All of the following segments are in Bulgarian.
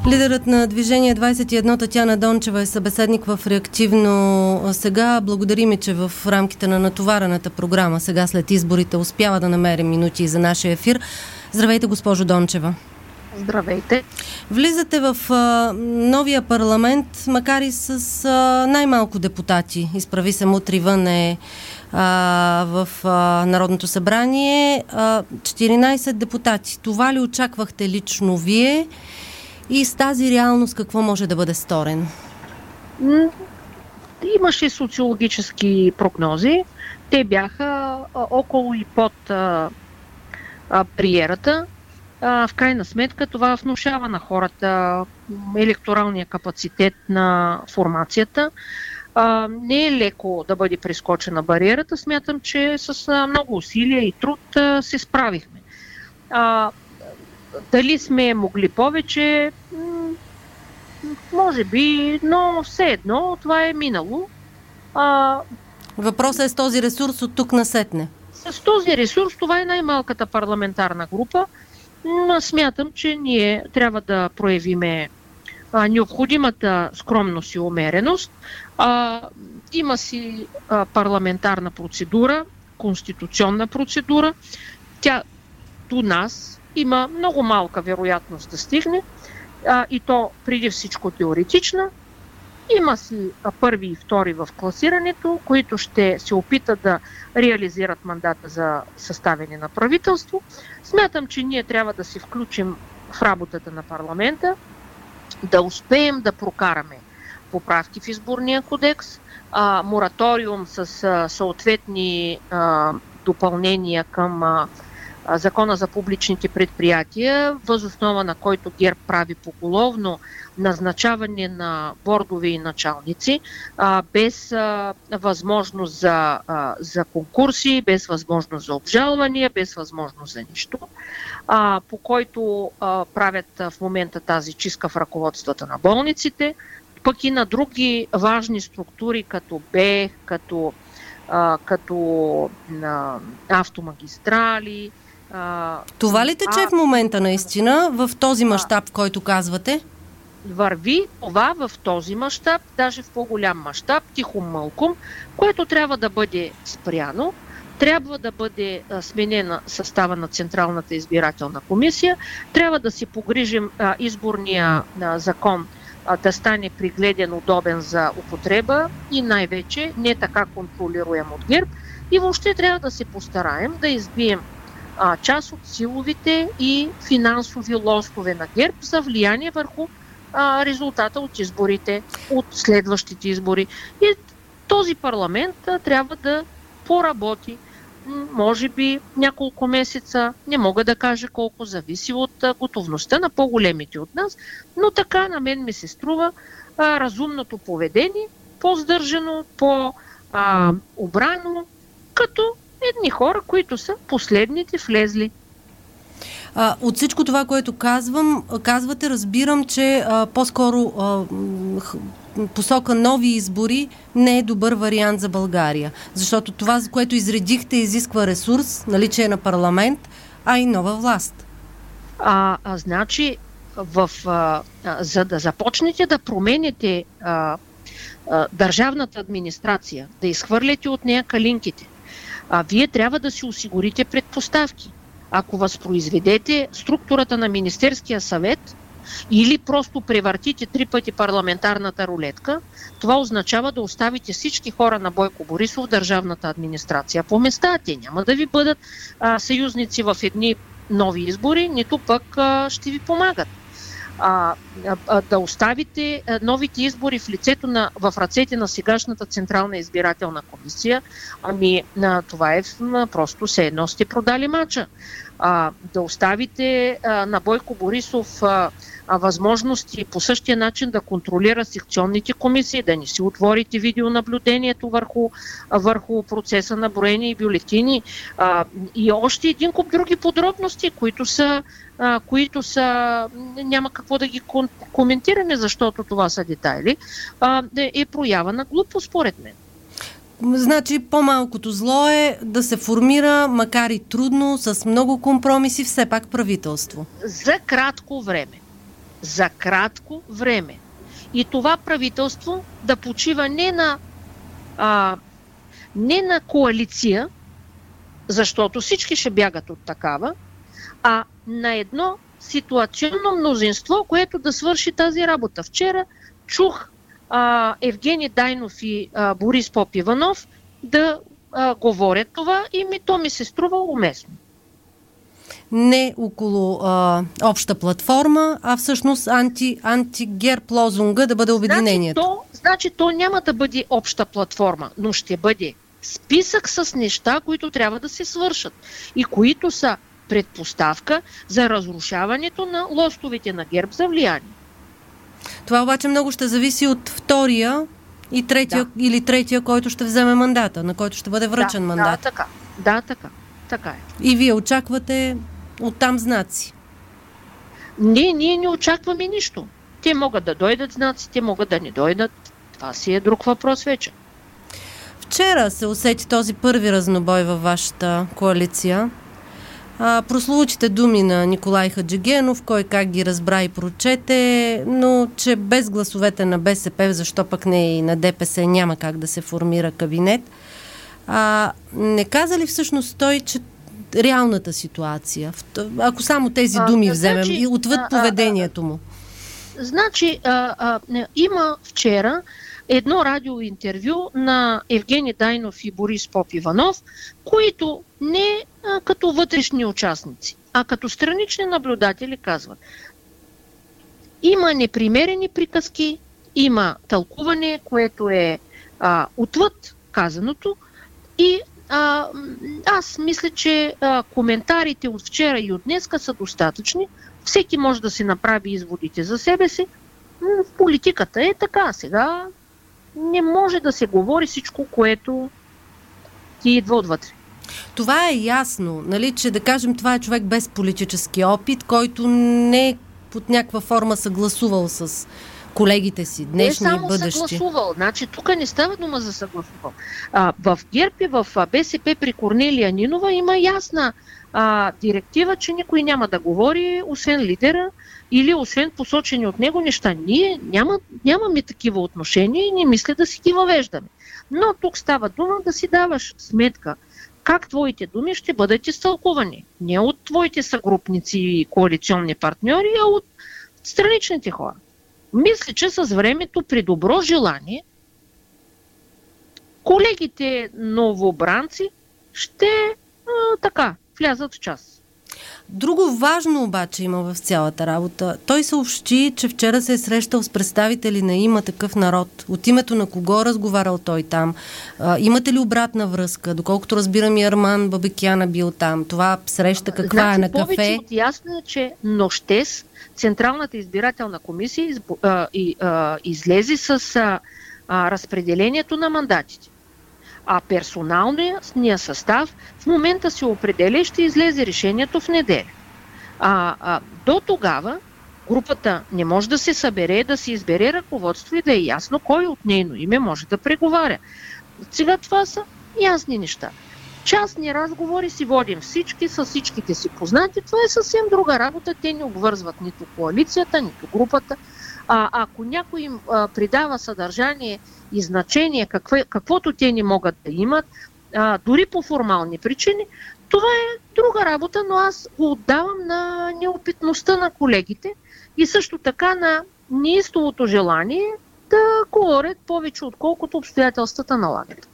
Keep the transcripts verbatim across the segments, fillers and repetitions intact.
Лидерът на Движение двайсет и едно Татяна Дончева е събеседник в Реактивно сега. Благодарим ми, че в рамките на натоварената програма сега след изборите успява да намерим минути за нашия ефир. Здравейте, госпожо Дончева. Здравейте. Влизате в а, новия парламент, макар и с а, най-малко депутати. Изправи се мутри вън е а, в а, Народното събрание. А, четиринайсет депутати. Това ли очаквахте лично вие? И с тази реалност какво може да бъде сторен? Имаше социологически прогнози. Те бяха а, около и под а, а, приерата. А, в крайна сметка това внушава на хората електоралния капацитет на формацията. А, не е леко да бъде прескочена бариерата. Смятам, че с а, много усилия и труд а, се справихме. А, Дали сме могли повече? Може би, но все едно това е минало. А, Въпросът е с този ресурс от тук насетне. С този ресурс това е най-малката парламентарна група. Но смятам, че ние трябва да проявиме а, необходимата скромност и умереност. А, има си а, парламентарна процедура, конституционна процедура. Тя до нас има много малка вероятност да стигне, а, и то преди всичко теоретична. Има си а, първи и втори в класирането, които ще се опитат да реализират мандата за съставяне на правителство. Смятам, че ние трябва да се включим в работата на парламента, да успеем да прокараме поправки в изборния кодекс, а, мораториум с а, съответни а, допълнения към а, Закона за публичните предприятия, въз основа на който ГЕРБ прави поголовно назначаване на бордови и началници, а, без а, възможност за, а, за конкурси, без възможност за обжалвания, без възможност за нищо, а, по който а, правят а, в момента тази чистка в ръководствата на болниците, пък и на други важни структури, като БЕХ, като, а, като а, автомагистрали. Това ли тече а, в момента наистина, в този мащаб, в който казвате? Върви това в този мащаб, даже в по-голям мащаб, тихом-мълком, което трябва да бъде спряно, трябва да бъде а, сменена състава на Централната избирателна комисия, трябва да си погрижим а, изборния а, закон а, да стане пригледен, удобен за употреба и най-вече не така контролируем от ГЕРБ, и въобще трябва да се постараем да избием а, част от силовите и финансови лостове на ГЕРБ за влияние върху а, резултата от изборите, от следващите избори. И този парламент а, трябва да поработи, може би няколко месеца, не мога да кажа колко, зависи от а, готовността на по-големите от нас, но така на мен ми се струва а, разумното поведение, по-здържано, по-обрано, като едни хора, които са последните влезли. А, от всичко това, което казвам, казвате, разбирам, че а, по-скоро а, посока нови избори не е добър вариант за България. Защото това, за което изредихте, изисква ресурс, наличие на парламент, а и нова власт. А, а значи, в, а, а, за да започнете да промените а, а, държавната администрация, да изхвърляте от нея калинките, а вие трябва да си осигурите предпоставки. Ако възпроизведете структурата на Министерския съвет или просто превъртите три пъти парламентарната рулетка, това означава да оставите всички хора на Бойко Борисов в държавната администрация по места. Те няма да ви бъдат а, съюзници в едни нови избори, нито пък а, ще ви помагат. А, а, да оставите а, новите избори в лицето на, в ръцете на сегашната Централна избирателна комисия, ами а, това е а, просто все едно сте продали мача. А, да оставите а, на Бойко Борисов а, а, възможности по същия начин да контролира секционните комисии, да не си отворите видеонаблюдението върху, а, върху процеса на броени и бюлетини, а, и още един куп други подробности, които са А, които са, няма какво да ги коментираме, защото това са детайли, а, е проява на глупост, според мен. Значи по-малкото зло е да се формира, макар и трудно, с много компромиси, все пак правителство. За кратко време. за кратко време. И това правителство да почива не на, а, не на коалиция, защото всички ще бягат от такава, а на едно ситуационно мнозинство, което да свърши тази работа. Вчера чух а, Евгений Дайнов и а, Борис Попиванов да а, говорят това и ми, то ми се струва уместно. Не около а, обща платформа, а всъщност анти, анти-герб лозунга да бъде обединението. Значи то, значи то няма да бъде обща платформа, но ще бъде списък с неща, които трябва да се свършат и които са предпоставка за разрушаването на лостовете на ГЕРБ за влияние. Това обаче много ще зависи от втория и третия, да. или третия, който ще вземе мандата, на който ще бъде връчен да, мандат. Да, така. Да, така. Така е. И вие очаквате оттам знаци? Не, ние не очакваме нищо. Те могат да дойдат знаци, те могат да не дойдат. Това си е друг въпрос вече. Вчера се усети този първи разнобой във вашата коалиция. А, прословучите думи на Николай Хаджигенов, кой как ги разбра и прочете, но че без гласовете на БСП, защо пък не и на ДПС, няма как да се формира кабинет. А, не каза ли всъщност той, че реалната ситуация, ако само тези думи а, вземем значи, и отвъд а, поведението му? Значи, а, а, има вчера едно радиоинтервю на Евгений Дайнов и Борис Попиванов, които не а, като вътрешни участници, а като странични наблюдатели казват: има непримерени приказки, има тълкуване, което е а, отвъд казаното, и а, аз мисля, че а, коментарите от вчера и от днеска са достатъчни. Всеки може да си направи изводите за себе си. В политиката е така. Сега не може да се говори всичко, което ти идва отвътре. Това е ясно, нали, че да кажем, това е човек без политически опит, който не е под някаква форма съгласувал с колегите си, днешни и бъдещи. Не само съгласувал. Значи, тук не става дума за съгласувал. А, в ГЕРБ и в БСП при Корнелия Нинова има ясна а, директива, че никой няма да говори, освен лидера или освен посочени от него неща. Ние няма, нямаме такива отношения и не мисля да си ги въвеждаме. Но тук става дума да си даваш сметка как твоите думи ще бъдат изтълкувани. Не от твоите съгрупници и коалиционни партньори, а от страничните хора. Мисля, че с времето, при добро желание, колегите новобранци ще а, така влязат в час. Друго важно обаче има в цялата работа. Той съобщи, че вчера се е срещал с представители на Има такъв народ. От името на кого разговарял той там? А, имате ли обратна връзка? Доколкото разбирам, и Арман Бабикян бил там. Това среща каква значи, е на кафе? Повече от ясно е, че нощес Централната избирателна комисия из, а, и, а, излезе с а, а, разпределението на мандатите. А персоналният състав в момента се определя и ще излезе решението в неделя. А, а, до тогава групата не може да се събере, да се избере ръководство и да е ясно кой от нейно име може да преговаря. Сега това са ясни неща. Частни разговори си водим всички, с всичките си познати. Това е съвсем друга работа. Те не обвързват нито коалицията, нито групата. А, ако някой им а, придава съдържание и значение, какво, каквото те не могат да имат, а, дори по формални причини, това е друга работа, но аз го отдавам на неопитността на колегите и също така на неистовото желание да говорят повече, отколкото обстоятелствата налагат.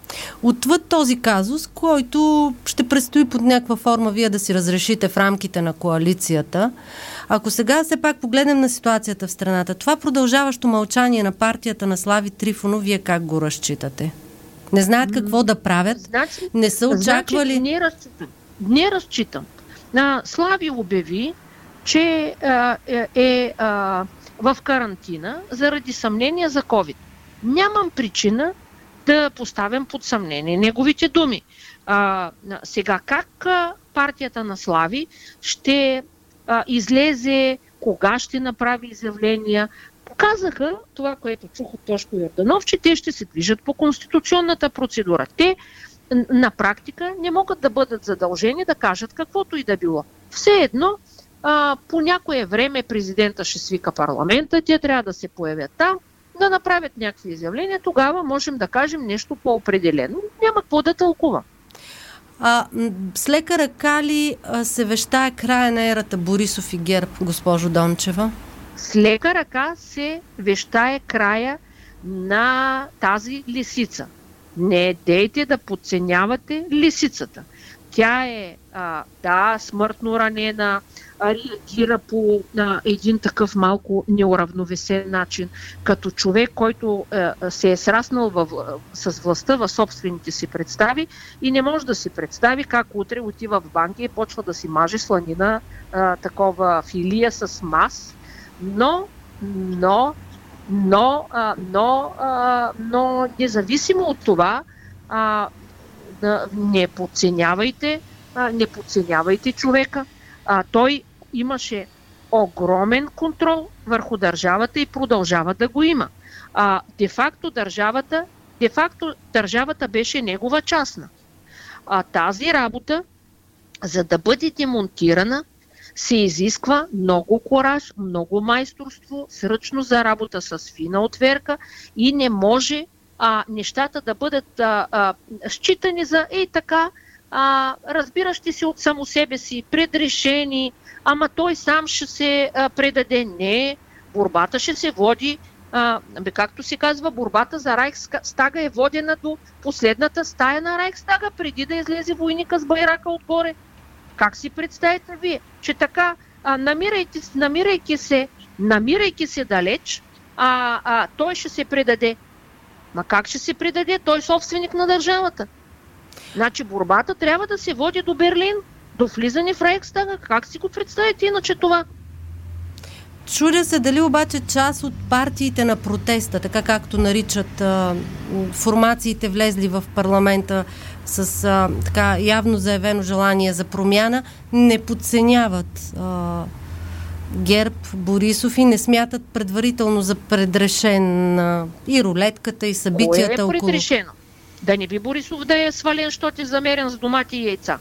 Отвъд този казус, който ще предстои под някаква форма вие да си разрешите в рамките на коалицията, ако сега все пак погледнем на ситуацията в страната, това продължаващо мълчание на партията на Слави Трифонов, вие как го разчитате? Не знаят какво да правят? Значи, не са очаквали? Значи, не разчитам. Не разчитам. А, Слави обяви, че а, е, е а, в карантина заради съмнения за ковид. Нямам причина да поставям под съмнение неговите думи. А, сега, как а, партията на Слави ще а, излезе, кога ще направи изявления? Показаха това, което чух от Тошко Йорданов, че те ще се движат по конституционната процедура. Те на практика не могат да бъдат задължени да кажат каквото и да било. Все едно а, по някое време президента ще свика парламента, те трябва да се появят там, да направят някакви изявления, тогава можем да кажем нещо по-определено. Няма какво да тълкува. А, с лека ръка ли се вещае края на ерата Борисов и ГЕРБ, госпожо Дончева? С лека ръка се вещае края на тази лисица. Не дейте да подценявате лисицата. Тя е, а, да, смъртно ранена, реагира по а, един такъв малко неуравновесен начин, като човек, който а, се е сраснал в, с властта в собствените си представи и не може да си представи как утре отива в банка и почва да си маже сланина, а, такова филия с мас, но, но, но, а, но, а, но независимо от това, а, не подценявайте, не подценявайте човека. А, той имаше огромен контрол върху държавата и продължава да го има. А, де-факто държавата, де-факто държавата беше негова частна. А, тази работа, за да бъде демонтирана, се изисква много кураж, много майсторство, сръчно за работа с фина отверка и не може а, нещата да бъдат а, а, считани за ей така, а, разбиращи се от само себе си, предрешени, ама той сам ще се а, предаде. Не, борбата ще се води, а, както се казва, борбата за Райхстага е водена до последната стая на Райхстага, преди да излезе войника с байрака отгоре. Как си представите вие, че така, а, намирайки, намирайки, се, намирайки се далеч, а, а, той ще се предаде? Ма как ще се предаде? Той е собственик на държавата. Значи борбата трябва да се води до Берлин, до влизане в Райхстага. Как си го представите иначе това? Чудя се дали обаче част от партиите на протеста, така както наричат а, формациите влезли в парламента с а, така явно заявено желание за промяна, не подценяват а, ГЕРБ, Борисов и не смятат предварително за предрешен а, и рулетката, и събитията около... Кое е предрешено? Да не би Борисов да е свален, защото е замерен с домати и яйца.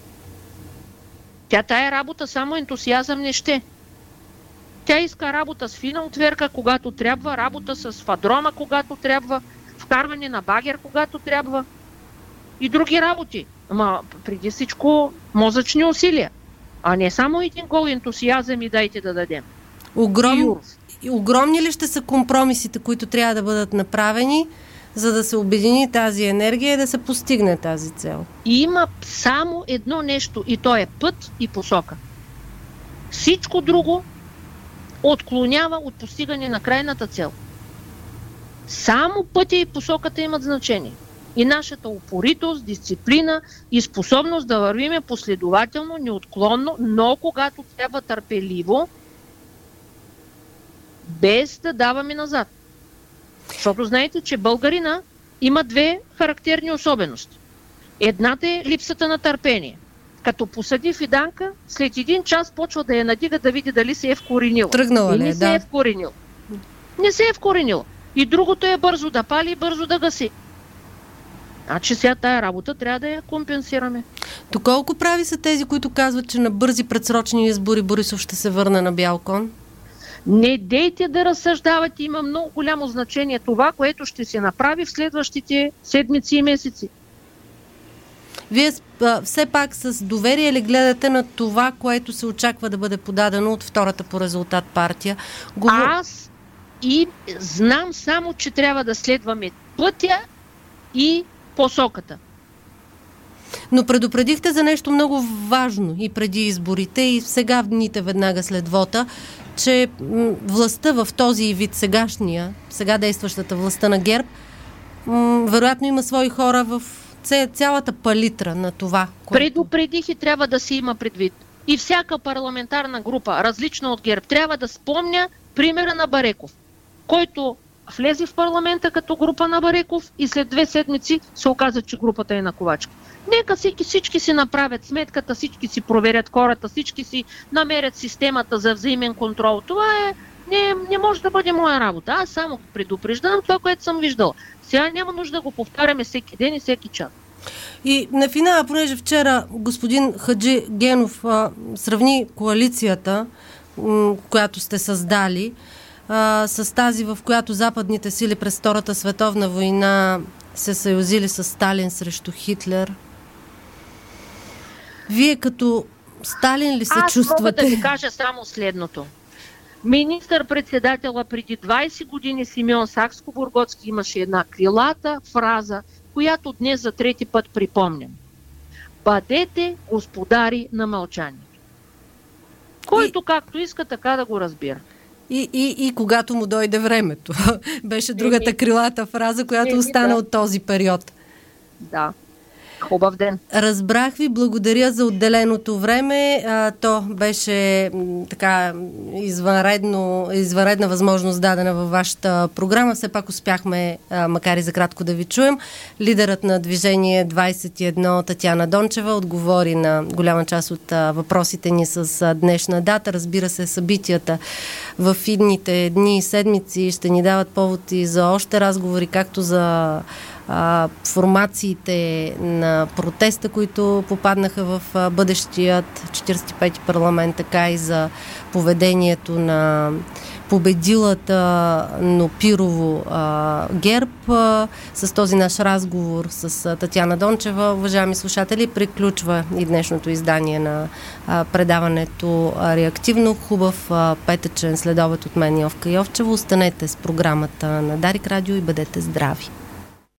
Тя тая работа само ентусиазъм не ще. Тя иска работа с фина отверка, когато трябва, работа с фадрома, когато трябва, вкарване на багер, когато трябва и други работи. Ама преди всичко мозъчни усилия, а не само един гол ентусиазъм и дайте да дадем. Огром... Огромни ли ще са компромисите, които трябва да бъдат направени, за да се обедини тази енергия и да се постигне тази цел? И има само едно нещо и то е път и посока. Всичко друго отклонява от постигане на крайната цел. Само пътя и посоката имат значение. И нашата упоритост, дисциплина и способност да вървиме последователно, неотклонно, но когато трябва търпеливо, без да даваме назад. Защото знаете, че българина има две характерни особености. Едната е липсата на търпение. Като посади фиданка, след един час почва да я надига да види дали се е вкоренила. Тръгнала ли, не да. се е вкоренила. Не се е вкоренила. И другото е бързо да пали и бързо да гаси. Значи сега тая работа трябва да я компенсираме. Доколко прави са тези, които казват, че на бързи предсрочни избори Борисов ще се върне на бял кон? Не дейте да разсъждавате. Има много голямо значение това, което ще се направи в следващите седмици и месеци. Вие а, все пак с доверие ли гледате на това, което се очаква да бъде подадено от втората по резултат партия? Говор... Аз и знам само, че трябва да следваме пътя и посоката. Но предупредихте за нещо много важно и преди изборите, и сега в дните веднага след вота, че м- властта в този вид, сегашния, сега действащата властта на ГЕРБ, м- вероятно има свои хора в цялата палитра на това, което... Предупредих и трябва да се има предвид. И всяка парламентарна група, различна от ГЕРБ, трябва да спомня примера на Бареков, който влезе в парламента като група на Бареков и след две седмици се оказа, че групата е на Ковачки. Нека всички, всички си направят сметката, всички си проверят хората, всички си намерят системата за взаимен контрол. Това е, не, не може да бъде моя работа. Аз само предупреждам това, което съм виждала. Сега няма нужда да го повтаряме всеки ден и всеки час. И на финала, понеже вчера господин Хаджи Генов а, сравни коалицията м- която сте създали, а, с тази, в която западните сили през Втората световна война се съюзили с Сталин срещу Хитлер. Вие като Сталин ли се Аз чувствате? Аз мога да ви кажа само следното. Министър-председателя преди двайсет години Симеон Сакскобургготски имаше една крилата фраза, която днес за трети път припомням. Бъдете господари на мълчанието. Който и... както иска, така да го разбира. И, и, и когато му дойде времето. Беше другата е, крилата фраза, която е, остана да. от този период. Да. Хубав ден. Разбрах ви, благодаря за отделеното време. А, то беше м, така извънредно, извънредна възможност дадена във вашата програма. Все пак успяхме, а, макар и за кратко да ви чуем. Лидерът на Движение двайсет и едно Татяна Дончева отговори на голяма част от а, въпросите ни с а, днешна дата. Разбира се, събитията в идните дни и седмици ще ни дават повод и за още разговори, както за а, формациите на протеста, които попаднаха в а, бъдещият четирийсет и пети парламент, така и за поведението на победилата, но пирово а, ГЕРБ. А, с този наш разговор с а, Татяна Дончева, уважаеми слушатели, приключва и днешното издание на а, предаването а, Реактивно. Хубав а, петъчен следобед от мен, Йовка Йовчева. Останете с програмата на Дарик Радио и бъдете здрави!